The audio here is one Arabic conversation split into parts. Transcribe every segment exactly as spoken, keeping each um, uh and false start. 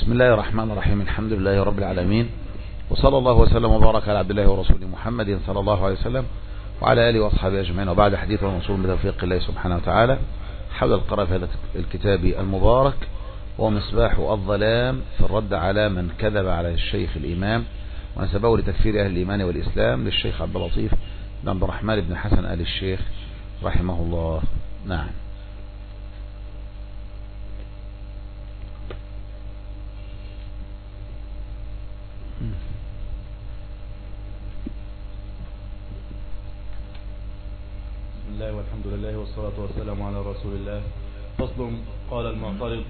بسم الله الرحمن الرحيم. الحمد لله رب العالمين، وصلى الله وسلم وبارك على عبد الله ورسوله محمد صلى الله عليه وسلم وعلى آله وأصحابه أجمعين، وبعد حديث ونصول بتوفيق الله سبحانه وتعالى حول القراءة في هذا الكتاب المبارك، وهو مصباح الظلام في الرد على من كذب على الشيخ الإمام ونسبه لتكفير أهل الإيمان والإسلام للشيخ عبد اللطيف بن عبد الرحمن بن حسن آل الشيخ رحمه الله. نعم. بسم الله والحمد لله والصلاة والسلام على رسول الله. فصل. قال المعترض: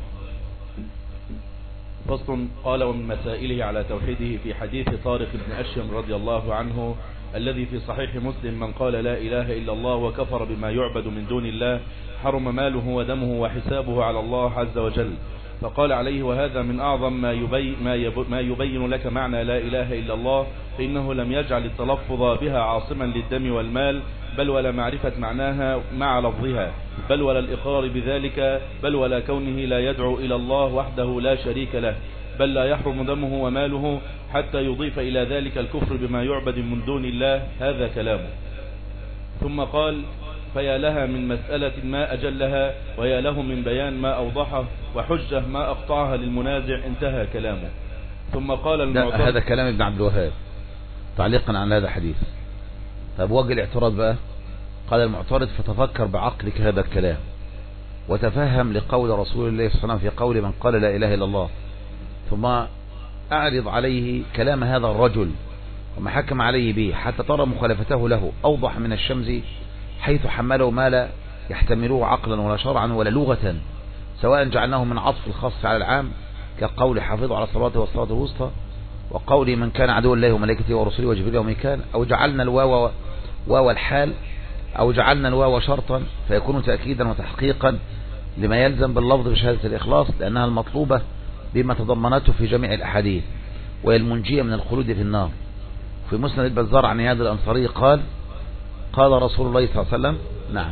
فصل. قال: ومن مسائله على توحيده في حديث طارق بن أشيم رضي الله عنه الذي في صحيح مسلم: من قال لا إله إلا الله وكفر بما يعبد من دون الله حرم ماله ودمه وحسابه على الله عز وجل. فقال عليه: وهذا من أعظم ما يبين, ما يبين لك معنى لا إله إلا الله، فإنه لم يجعل التلفظ بها عاصما للدم والمال، بل ولا معرفة معناها مع لفظها، بل ولا الإقرار بذلك، بل ولا كونه لا يدعو إلى الله وحده لا شريك له، بل لا يحرم دمه وماله حتى يضيف إلى ذلك الكفر بما يعبد من دون الله. هذا كلامه. ثم قال: فيا لها من مسألة ما أجلها، ويا له من بيان ما أوضحه، وحجة ما أقطعها للمنازع. انتهى كلامه. ثم قال المعترض: هذا كلام ابن عبد الوهاب تعليقا على هذا الحديث. طب وجه الاعتراض بقى. قال المعترض: فتفكر بعقلك هذا الكلام وتفهم لقول رسول الله صلى الله عليه وسلم في قول من قال لا إله إلا الله، ثم أعرض عليه كلام هذا الرجل وما حكم عليه به حتى ترى مخالفته له أوضح من الشمس، حيث حمله ما لا يحتملوه عقلا ولا شرعا ولا لغة، سواء جعلناه من عطف الخاص على العام كقول حافظوا على الصلاة والصلاة الوسطى، وقول من كان عدو الله وملائكته ورسله وجبريل وميكال، أو جعلنا الواو واو الحال، أو جعلنا الواو شرطا فيكون تأكيدا وتحقيقا لما يلزم باللفظ بشهادة الإخلاص، لأنها المطلوبة بما تضمنته في جميع الأحاديث، وهي المنجية من الخلود في النار. في مسند البزار عن اياد الأنصاري قال: قال رسول الله صلى الله عليه وسلم. نعم.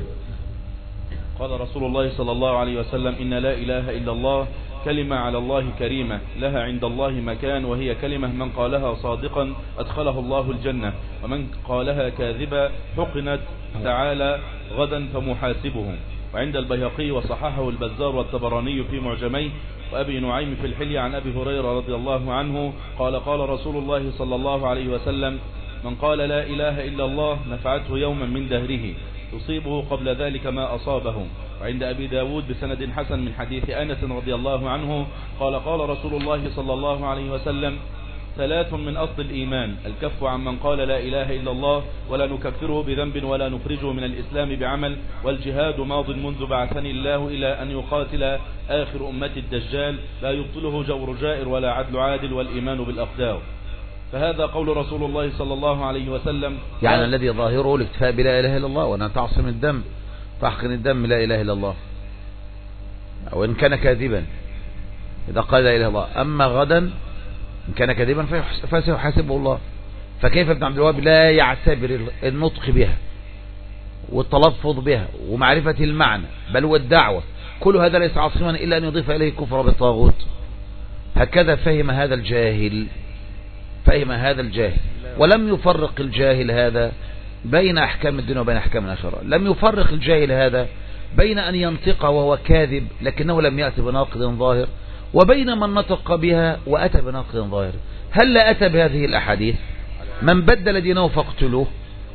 قال رسول الله صلى الله عليه وسلم: إن لا إله إلا الله كلمة على الله كريمة، لها عند الله مكان، وهي كلمة من قالها صادقا أدخله الله الجنة، ومن قالها كاذبا حقنت تعالى غدا فمحاسبهم. وعند البيهقي وصححه البزار والطبراني في معجميه، وأبي نعيم في الحلية عن أبي هريرة رضي الله عنه قال: قال رسول الله صلى الله عليه وسلم: من قال لا إله إلا الله نفعته يوما من دهره يصيبه قبل ذلك ما أصابه. وعند أبي داود بسند حسن من حديث أنس رضي الله عنه قال: قال رسول الله صلى الله عليه وسلم: ثلاث من أصل الإيمان: الكف عن من قال لا إله إلا الله ولا نكفره بذنب ولا نخرجه من الإسلام بعمل، والجهاد ماض منذ بعثني الله إلى أن يقاتل آخر أمة الدجال، لا يبطله جور جائر ولا عدل عادل، والإيمان بالأقدار. فهذا قول رسول الله صلى الله عليه وسلم، يعني الذي ظاهره الاكتفاء بلا إله إلا الله، وأن تعصم الدم تحقن الدم لا إله إلا الله، أو إن كان كاذبا إذا قال لا إله إلا الله. أما غدا إن كان كاذبا فسيحاسبه الله. فكيف ابن عبد الوهاب لا يعتبر النطق بها والتلفظ بها ومعرفة المعنى بل والدعوة كل هذا ليس عاصما إلا أن يضيف إليه كفر بالطاغوت؟ هكذا فهم هذا الجاهل، فهم هذا الجاهل ولم يفرق الجاهل هذا بين أحكام الدنيا وبين أحكام الآخرة. لم يفرق الجاهل هذا بين أن ينطق وهو كاذب لكنه لم يأتي بناقض ظاهر، وبين من نطق بها وأتى بناقض ظاهر. هل لا أتى بهذه الأحاديث؟ من بدل دينه فاقتلوه.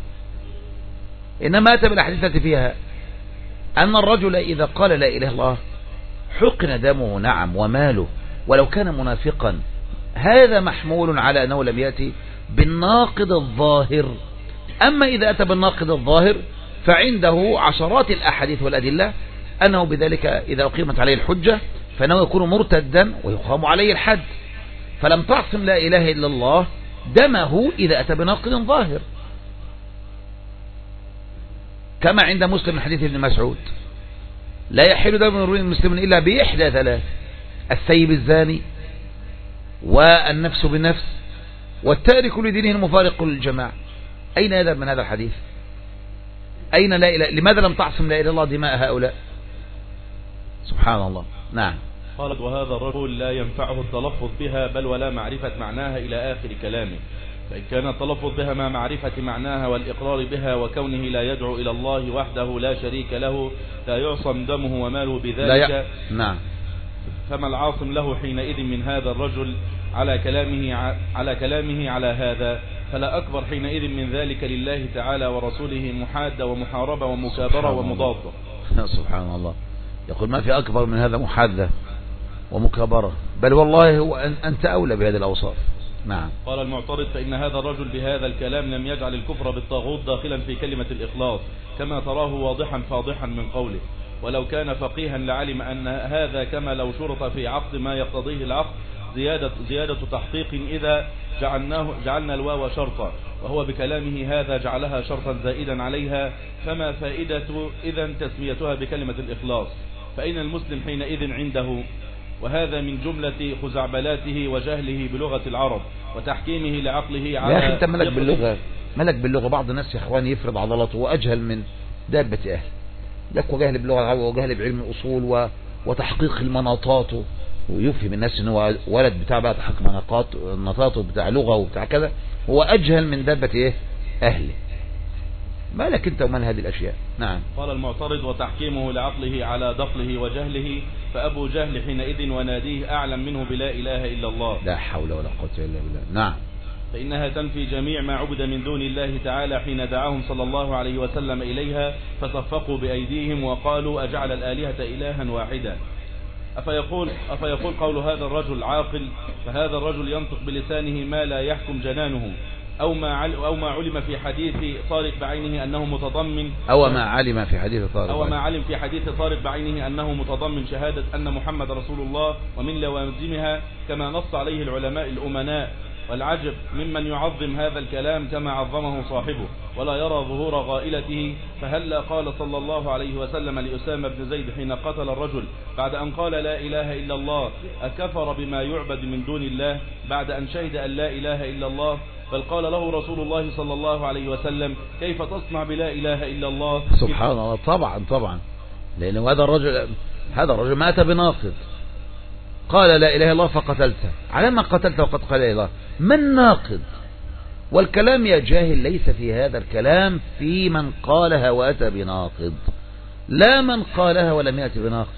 إنما أتى بالأحاديث التي فيها أن الرجل إذا قال لا إله إلا الله حقن دمه نعم وماله ولو كان منافقا. هذا محمول على أنه لم يأتي بالناقض الظاهر. أما إذا أتى بالناقض الظاهر فعنده عشرات الأحاديث والأدلة أنه بذلك إذا أقيمت عليه الحجة فإنه يكون مرتدا ويقام عليه الحد. فلم تعصم لا إله إلا الله دمه إذا أتى بناقض ظاهر، كما عند مسلم من حديث ابن مسعود: لا يحل دم امرئ مسلم إلا بإحدى ثلاث: الثيب الزاني، والنفس بالنفس، والتارك لدينه المفارق للجماعة. أين هذا من هذا الحديث؟ أين لا إله؟ لماذا لم تعصم لا إله إلا الله دماء هؤلاء؟ سبحان الله. نعم. قالت وهذا الرجل لا ينفعه التلفظ بها بل ولا معرفة معناها إلى آخر كلامه، فإن كان التلفظ بها مع معرفة معناها والإقرار بها وكونه لا يدعو إلى الله وحده لا شريك له لا يعصم دمه وماله بذلك لا ي... نعم. فما العاصم له حينئذ من هذا الرجل على كلامه على كلامه على هذا؟ فلا أكبر حينئذ من ذلك لله تعالى ورسوله محادة ومحاربة ومكابرة ومضادة. سبحان الله. يقول ما في أكبر من هذا محادة ومكابرة، بل والله هو أنت أولى بهذه الأوصاف. نعم. قال المعترض فإن هذا الرجل بهذا الكلام لم يجعل الكفر بالطاغوت داخلا في كلمة الإخلاص كما تراه واضحا فاضحا من قوله، ولو كان فقيها لعلم أن هذا كما لو شرط في عقد ما يقتضيه العقد زيادة, زيادة تحقيق إذا جعلناه جعلنا الواو شرطا، وهو بكلامه هذا جعلها شرطا زائدا عليها، فما فائدة إذن تسميتها بكلمة الإخلاص؟ فإن المسلم حينئذ عنده؟ وهذا من جملة خزعبلاته وجهله بلغة العرب وتحكيمه لعقله على. يا أخي أنت ملك باللغة، ملك باللغة. بعض الناس يا إخواني يفرض عضلاته وأجهل من دابة أهل، لك وجهل باللغة العربية وجهل بعلم الأصول و... وتحقيق المناطات، ويفهم الناس إن هو ولد بتاع بقى تحقيق مناطات نطاته بتاع لغة وبتاع كذا، هو أجهل من دابة إيه أهله. مالك أنت ومن هذه الأشياء. نعم. قال المعترض وتحكيمه لعقله على دخله وجهله، فأبو جهل حينئذ وناديه أعلم منه بلا إله إلا الله. لا حول ولا قوة إلا بالله. نعم. فإنها تنفي جميع ما عبد من دون الله تعالى حين دعاهم صلى الله عليه وسلم إليها فصفقوا بأيديهم وقالوا أجعل الآلهة إلها واحدا. أفيقول, أفيقول قول هذا الرجل عاقل؟ فهذا الرجل ينطق بلسانه ما لا يحكم جنانه، أو ما أو ما علم في حديث طارق بعينه أنه متضمن أو ما علم في حديث طارق أو ما علم في حديث طارق بعينه أنه متضمن شهادة أن محمد رسول الله ومن لوازمها كما نص عليه العلماء الأمناء. والعجب ممن يعظم هذا الكلام كما عظمه صاحبه ولا يرى ظهور غائلته. فهلا قال صلى الله عليه وسلم لأسامة بن زيد حين قتل الرجل بعد أن قال لا إله إلا الله أكفر بما يعبد من دون الله بعد أن شهد أن لا إله إلا الله؟ بل قال له رسول الله صلى الله عليه وسلم كيف تصنع بلا إله إلا الله؟ سبحان الله. طبعا طبعا، لأن هذا الرجل هذا الرجل مات بناقض، قال لا إله إلا الله فقتلته. على ما قتلته وقد قال لا إله إلا الله؟ من ناقض؟ والكلام يا جاهل ليس في هذا الكلام في من قالها وأتى بناقض، لا من قالها ولم يأتي بناقض.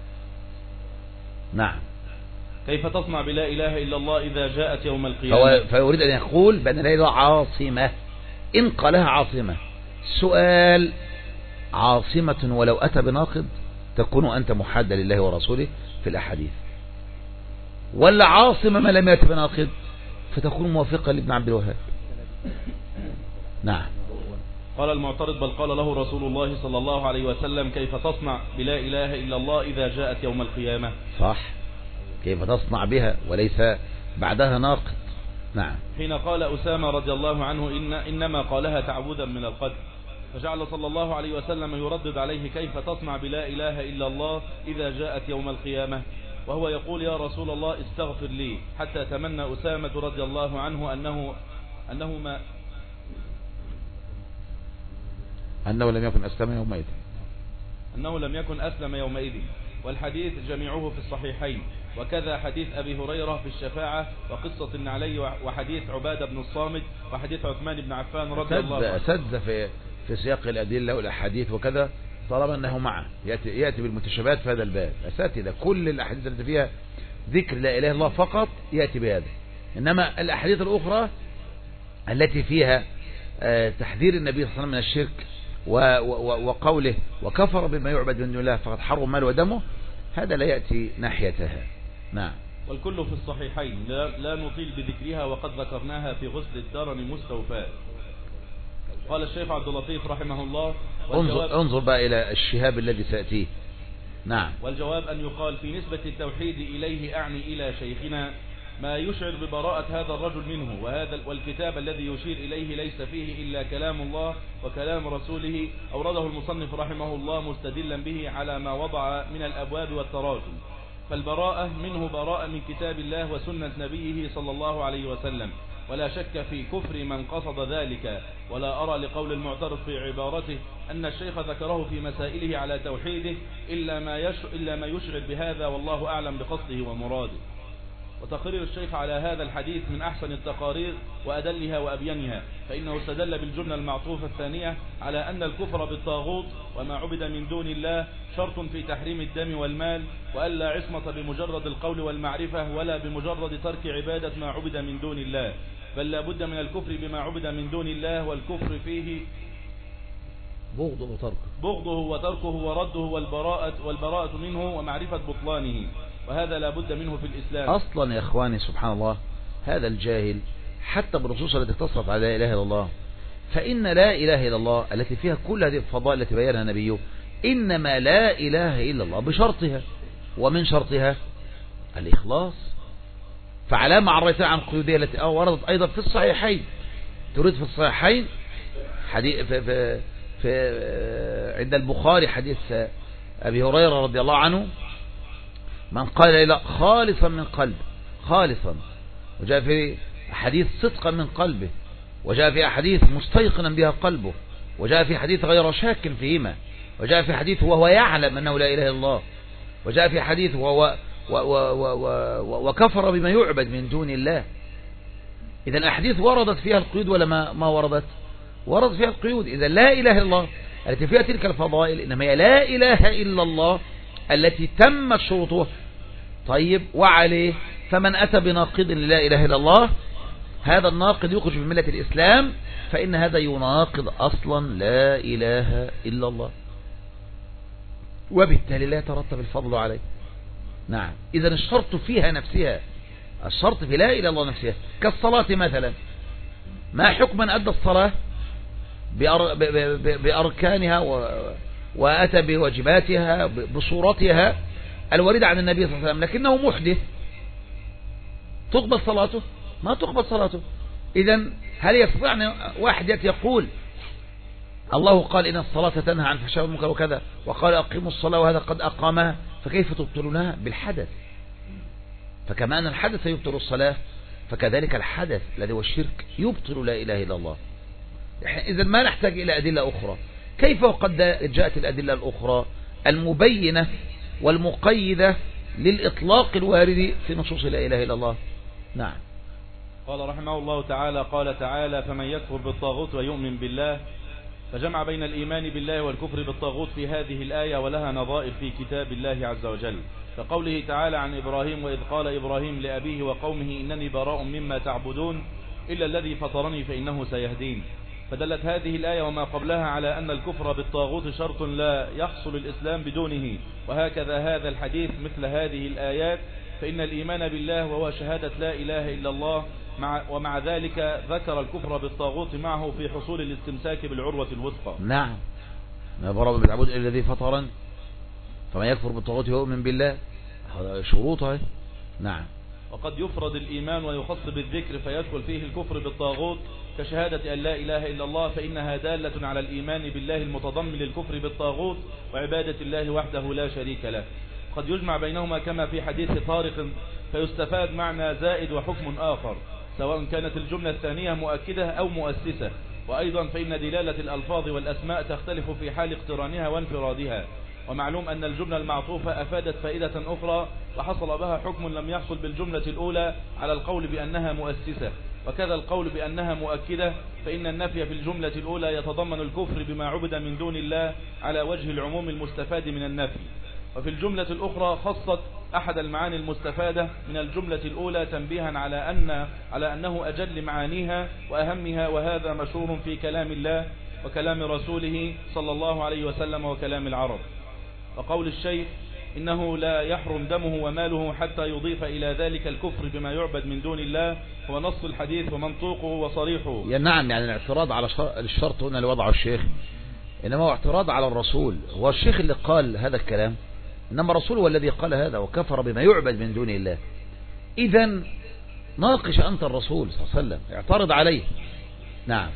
نعم. كيف تصنع بلا إله إلا الله إذا جاءت يوم القيامة؟ فيريد أن يقول بأن لا إله إلا الله عاصمة إن قالها عاصمة. سؤال: عاصمة ولو أتى بناقض تكون أنت محادة لله ورسوله في الأحاديث، ولا عاصمة ما لم يأتي بناقض فتكون موافقة لابن عبد الوهاب. نعم. قال المعترض بل قال له رسول الله صلى الله عليه وسلم كيف تصنع بلا إله إلا الله إذا جاءت يوم القيامة؟ صح، كيف تصنع بها وليس بعدها ناقض. نعم. حين قال أسامة رضي الله عنه إن إنما قالها تعوذا من القتل، فجعل صلى الله عليه وسلم يردد عليه كيف تصنع بلا إله إلا الله إذا جاءت يوم القيامة، وهو يقول يا رسول الله استغفر لي، حتى تمنى أسامة رضي الله عنه أنه أنه ما أنه لم يكن أسلم يومئذ أنه لم يكن أسلم يومئذ. والحديث جميعه في الصحيحين، وكذا حديث أبي هريرة في الشفاعة وقصة النعلي وحديث عبادة بن الصامت وحديث عثمان بن عفان رضي الله عنه. أسد في في سياق الأدلة والأحاديث وكذا، طالما أنه معه يأتي, يأتي بالمتشابهات في هذا الباب. أساتذة كل الأحاديث التي فيها ذكر لا إله إلا الله فقط يأتي بهذا، إنما الأحاديث الأخرى التي فيها تحذير النبي صلى الله عليه وسلم من الشرك وقوله وكفر بما يعبد من دون الله فقد حرم ماله ودمه، هذا لا يأتي ناحيتها. نعم. والكل في الصحيحين، لا, لا نطيل بذكرها وقد ذكرناها في غسل الدرن مستوفاة. قال الشيخ عبد اللطيف رحمه الله انظر, انظر بقى إلى الشهاب الذي سأتيه. نعم. والجواب أن يقال في نسبة التوحيد إليه أعني إلى شيخنا ما يشعر ببراءة هذا الرجل منه، وهذا والكتاب الذي يشير إليه ليس فيه إلا كلام الله وكلام رسوله أورده المصنف رحمه الله مستدلا به على ما وضع من الأبواب والتراجم. فالبراءة منه براءة من كتاب الله وسنة نبيه صلى الله عليه وسلم، ولا شك في كفر من قصد ذلك. ولا أرى لقول المعترض في عبارته أن الشيخ ذكره في مسائله على توحيده إلا ما, يش... إلا ما يشغل بهذا، والله أعلم بقصده ومراده. وتقرير الشيخ على هذا الحديث من أحسن التقارير وأدلها وأبينها، فإنه استدل بالجملة المعطوفة الثانية على أن الكفر بالطاغوت وما عبد من دون الله شرط في تحريم الدم والمال، وألا عصمة بمجرد القول والمعرفة ولا بمجرد ترك عبادة ما عبد من دون الله، بل لا بد من الكفر بما عبد من دون الله، والكفر فيه بغضه وتركه بغضه وتركه ورده والبراءة, والبراءة منه ومعرفة بطلانه، وهذا لا بد منه في الإسلام. أصلا يا إخواني سبحان الله، هذا الجاهل حتى بالنصوص التي اتصلت على لا إله إلا الله، فإن لا إله إلا الله التي فيها كل هذه الفضائل التي بيانها نبيه إنما لا إله إلا الله بشرطها، ومن شرطها الإخلاص. فعلى ما عرفت عن قيودية التي وردت أيضا في الصحيحين، تريد في الصحيحين حديث في, في, في عند البخاري حديث أبي هريرة رضي الله عنه: من قال لا خالصا من قلب خالصا، وجاء في حديث صدقا من قلبه، وجاء في حديث مستيقنا بها قلبه، وجاء في حديث غير شاك فيهما، وجاء في حديث وهو يعلم أنه لا إله إلا الله، وجاء في حديث وهو وكفر بما يعبد من دون الله. إذا الأحاديث وردت فيها القيود ولا ما, ما وردت؟ ورد فيها القيود. إذا لا إله إلا الله التي فيها تلك الفضائل إنما هي لا إله إلا الله التي تمت شروطها. طيب، وعليه فمن أتى بناقض لا إله إلا الله هذا الناقض يخرج من ملة الإسلام، فإن هذا يناقض أصلا لا إله إلا الله، وبالتالي لا يترتب الفضل عليه. نعم. إذا الشرط فيها نفسها، الشرط في لا إله إلا الله نفسها، كالصلاة مثلا، ما حكم من أدى الصلاة بأركانها وأتى بواجباتها بصورتها الواردة عن النبي صلى الله عليه وسلم، لكنه محدث، تقبل صلاته؟ ما تقبل صلاته. إذا هل يستطيع أن واحد يقول الله قال إن الصلاة تنهى عن الفحشاء والمنكر وكذا، وقال أقيموا الصلاة وهذا قد أقامها، فكيف تبطلونها؟ بالحدث. فكما أن الحدث يبطل الصلاة، فكذلك الحدث الذي هو الشرك يبطل لا إله إلا الله. إذا ما نحتاج إلى أدلة أخرى. كيف وقد جاءت الأدلة الأخرى المبينة والمقيدة للإطلاق الوارد في نصوص لا إله إلا الله؟ نعم. قال رحمه الله تعالى: قال تعالى: فمن يكفر بالطاغوت ويؤمن بالله. فجمع بين الإيمان بالله والكفر بالطاغوت في هذه الآية، ولها نظائر في كتاب الله عز وجل، كقوله تعالى عن إبراهيم: وإذ قال إبراهيم لأبيه وقومه إنني براء مما تعبدون إلا الذي فطرني فإنه سيهدين. فدلت هذه الآية وما قبلها على أن الكفر بالطاغوت شرط لا يحصل الإسلام بدونه، وهكذا هذا الحديث مثل هذه الآيات، فإن الإيمان بالله وهو شهادة لا إله إلا الله، مع ومع ذلك ذكر الكفر بالطاغوت معه في حصول الاستمساك بالعروة الوثقى. نعم. ما براء من تعبد إلا الذي فطرن، فمن يكفر بالطاغوت ويؤمن بالله، هذا شروطه. نعم. وقد يفرض الإيمان ويخص بالذكر فيدخل فيه الكفر بالطاغوت كشهادة أن لا إله إلا الله، فإنها دالة على الإيمان بالله المتضمن للكفر بالطاغوت وعبادة الله وحده لا شريك له. قد يجمع بينهما كما في حديث طارق، فيستفاد معنى زائد وحكم آخر، سواء كانت الجملة الثانية مؤكدة أو مؤسسة. وأيضا فإن دلالة الألفاظ والأسماء تختلف في حال اقترانها وانفرادها. ومعلوم أن الجملة المعطوفة أفادت فائدة أخرى وحصل بها حكم لم يحصل بالجملة الأولى على القول بأنها مؤسسة، وكذا القول بأنها مؤكدة، فإن النفي في الجملة الأولى يتضمن الكفر بما عبد من دون الله على وجه العموم المستفاد من النفي، وفي الجملة الأخرى خصت أحد المعاني المستفادة من الجملة الأولى تنبيها على أن على أنه أجل معانيها وأهمها، وهذا مشهور في كلام الله وكلام رسوله صلى الله عليه وسلم وكلام العرب. وقول الشيخ إنه لا يحرم دمه وماله حتى يضيف إلى ذلك الكفر بما يعبد من دون الله، هو نص الحديث ومنطوقه وصريحه. يا نعم. يعني الاعتراض على الشرط هنا اللي وضعه الشيخ، إنما هو اعتراض على الرسول. هو الشيخ اللي قال هذا الكلام، إنما الرسول هو الذي قال هذا وكفر بما يعبد من دون الله. إذن ناقش أنت الرسول صلى الله عليه وسلم، اعترض عليه. نعم.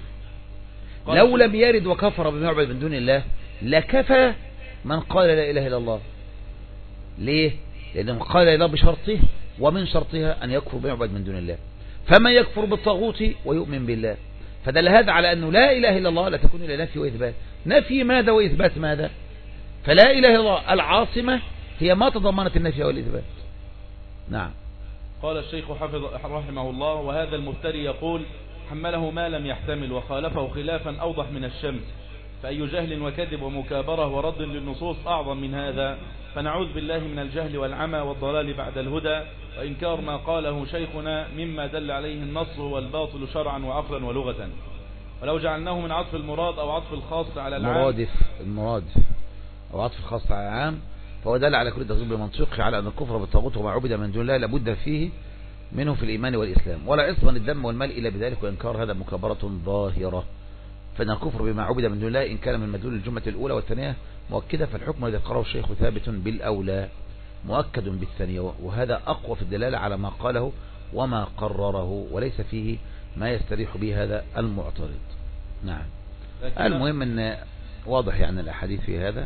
لو لم يرد وكفر بما يعبد من دون الله لكفى من قال لا إله إلا الله. ليه؟ لأنه قال لا إله بشرطه، ومن شرطها أن يكفر بما يعبد من دون الله. فما يكفر بالطاغوت ويؤمن بالله. فدل هذا على أنه لا إله إلا الله لا تكون إلا نفي وإثبات. نفي ماذا وإثبات ماذا؟ فلا إله إلا الله العاصمة هي ما تضمنت النفي والإثبات. نعم. قال الشيخ حفظ رحمه الله: وهذا المفتري يقول: حمله ما لم يحتمل وخالفه خلافا أوضح من الشمس، فأي جهل وكذب ومكابرة ورد للنصوص أعظم من هذا؟ فنعوذ بالله من الجهل والعمى والضلال بعد الهدى، وإنكار ما قاله شيخنا مما دل عليه النص هو الباطل شرعا وعقلا ولغة. ولو جعلناه من عطف المراد أو عطف الخاص على العام، مرادف المرادف أو عطف الخاص على العام، فهو دل على كل تغيير بمنطقه على أن الكفر بالطاغوت وما عبد من دون الله لابد فيه منه في الإيمان والإسلام، ولا يصمن الدم والمال إلا بذلك، وإنكار هذا مكابرة ظاهرة. فإن الكفر بما عبد من دون الله إن كان من مدلول الجملة الأولى والثانية مؤكدة، فالحكم الذي قاله الشيخ ثابت بالأولى مؤكد بالثانية، وهذا أقوى في الدلالة على ما قاله وما قرره، وليس فيه ما يستريح به هذا المعترض. نعم. المهم أن واضح يعني الأحاديث في هذا.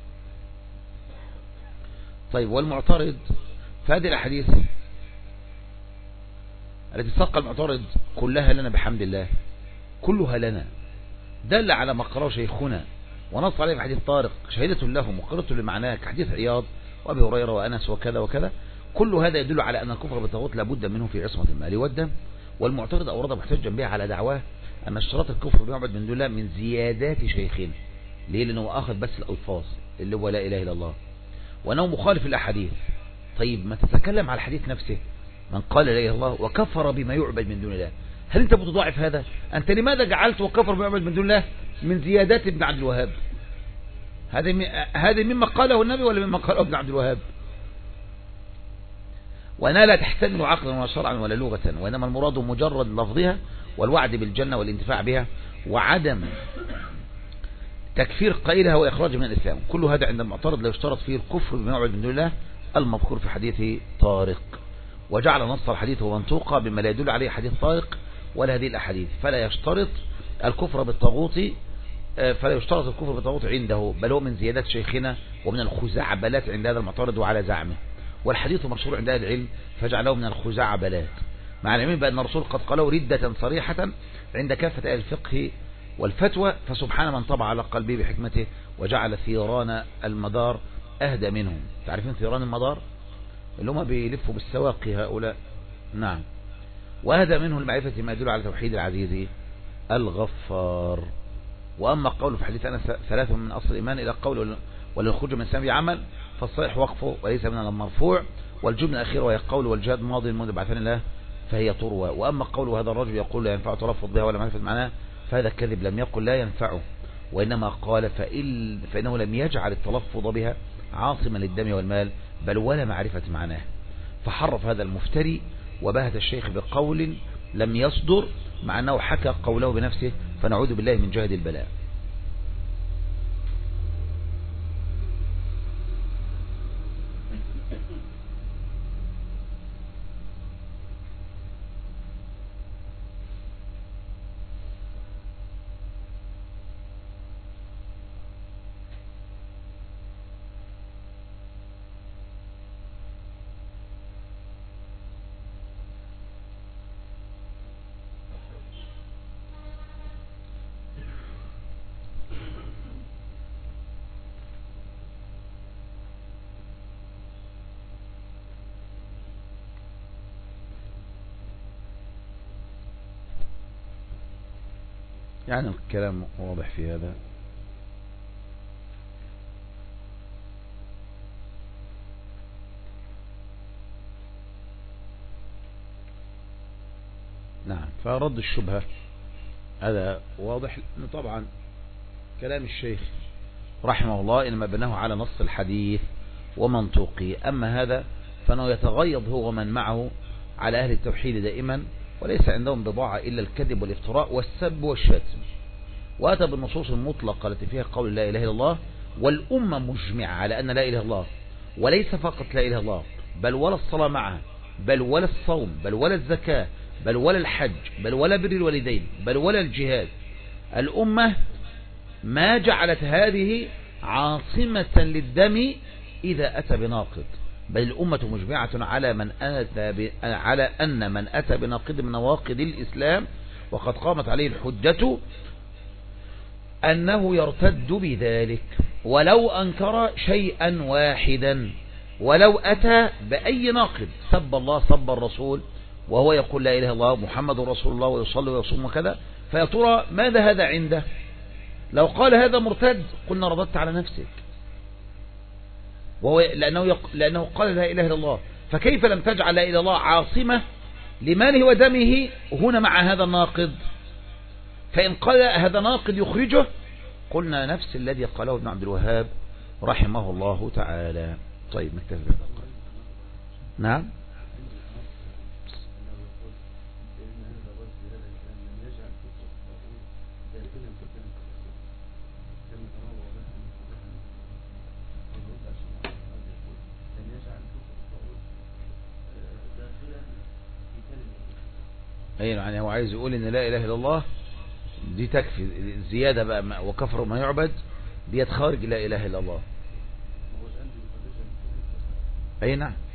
طيب، والمعترض فهذه الأحاديث التي ساق المعترض كلها لنا بحمد الله، كلها لنا دل على ما قرأه شيخنا ونص عليه في حديث طارق شهادة لهم وقرأته لمعناه كحديث عياض وأبي هريرة وأنس وكذا وكذا. كل هذا يدل على أن الكفر بالطاغوت لابد منه في عصمة المال والدم. والمعترض أورد محتجا به على دعواه أن اشتراط الكفر بما يعبد من دون الله من زيادات شيخنا. ليه؟ لأنه أخذ بس الألفاظ اللي هو لا إله إلا الله، وأنه مخالف الأحاديث. طيب، ما تتكلم على الحديث نفسه، من قال لا إله إلا الله وكفر بما يعبد من دون الله، هل أنت بتضاعف هذا؟ أنت لماذا جعلت وكفر بما يعبد من دون الله من زيادات ابن عبد الوهاب؟ هذا هذا مما قاله النبي ولا مما قاله ابن عبد الوهاب؟ وأنا لا تحتمل عقلا ولا شرعا ولا لغة، وإنما المراد مجرد لفظها والوعد بالجنة والانتفاع بها، وعدم تكفير قائلها وإخراج من الإسلام. كل هذا عند المعترض لا يشترط فيه الكفر بما يعبد من دون الله المذكور في حديث طارق، وجعل نص الحديث منطوقا بما لا يدل عليه حديث طارق ولا هذه الأحاديث. فلا يشترط الكفر بالطاغوت فلا يشترط الكفر بالطاغوت عنده، بل هو من زيادات شيخنا ومن الخزعبلات عند هذا المعترض وعلى زعمه. والحديث مشهور عند أهل العلم فجعله من الخزعبلات، مع العلم بأن الرسول قد قاله ردة صريحة عند كافة أهل الفقه والفتوى. فسبحان من طبع على قلبه بحكمته وجعل ثيران المدار أهدى منهم. تعرفين ثيران المدار اللي هم بيلفوا بالسواقي هؤلاء؟ نعم. وهذا منه المعرفة ما يدل على توحيد العزيز الغفار. وأما قوله في حديث أنس ثلاث من أصل الإيمان إلى قول وللخروج من سامي عمل، فالصحيح وقفه وليس من المرفوع. والجملة الأخيرة وهي قول والجهاد ماضي المنذ بعثني الله فهي تروى. وأما قول هذا الرجل يقول لا ينفع تلفظ بها ولا معرفة معناه، فهذا كذب، لم يقل لا ينفعه، وإنما قال فإن فإنه لم يجعل التلفظ بها عاصما للدم والمال بل ولا معرفة معناه. فحرف هذا المفتري وبهت الشيخ بقول لم يصدر، مع أنه حكى قوله بنفسه، فنعوذ بالله من جهد البلاء. يعني الكلام واضح في هذا. نعم. فرد الشبهة هذا واضح. طبعا كلام الشيخ رحمه الله إنما بناه على نص الحديث ومنطوقه، أما هذا فإنه يتغيظ هو ومن معه على أهل التوحيد دائما، وليس عندهم بضاعة إلا الكذب والافتراء والسب والشتم. وأتى بالنصوص المطلقة التي فيها قول لا إله إلا الله، والأمة مجمعة على أن لا إله إلا الله، وليس فقط لا إله إلا الله بل ولا الصلاة معها، بل ولا الصوم، بل ولا الزكاة، بل ولا الحج، بل ولا بر الوالدين، بل ولا الجهاد. الأمة ما جعلت هذه عاصمة للدم إذا أتى بناقض، بل الأمة مجمعة على من أتى ب... على أن من أتى بناقض من نواقض الإسلام وقد قامت عليه الحجة أنه يرتد بذلك ولو أنكر شيئا واحدا، ولو أتى بأي ناقض، سب الله سب الرسول وهو يقول لا إله إلا الله محمد رسول الله ويصلي ويصوم وكذا، فيا ترى ماذا هذا عنده؟ لو قال هذا مرتد قلنا رددت على نفسك، وهو لأنه, يق... لأنه قال لا إله إلا الله، فكيف لم تجعل لا إله إلا الله عاصمة لماله ودمه هنا مع هذا الناقض؟ فإن قال هذا ناقض يخرجه قلنا نفس الذي قاله ابن عبد الوهاب رحمه الله تعالى. طيب نكتفي بهذا القدر. نعم. أي يعني هو عايز يقول إن لا إله إلا الله دي تكفي، زيادة بقى وكفر ما يعبد دي خارج لا إله إلا الله. أي نعم.